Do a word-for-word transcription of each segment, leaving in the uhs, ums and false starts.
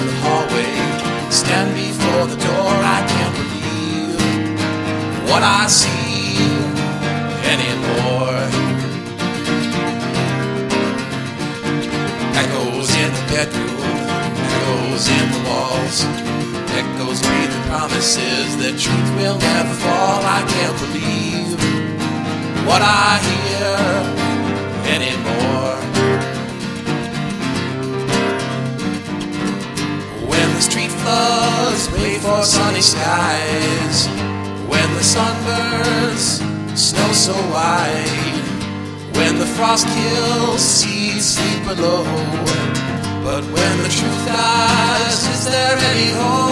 in the hallway, stand before the door. I can't believe what I see anymore. Echoes in the bedroom, echoes in the walls, echoes breathing promises that truth will never fall. I can't believe what I hear anymore. When the street floods wait for sunny skies, when the sun burns snow so white, when the frost kills seas sleep below, but when the truth dies, is there any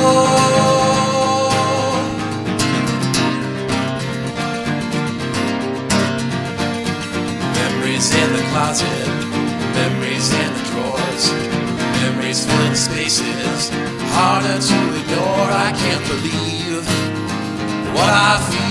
hope? Memories in the closet, memories in the drawers, memories filling spaces harder to ignore. I can't believe what I feel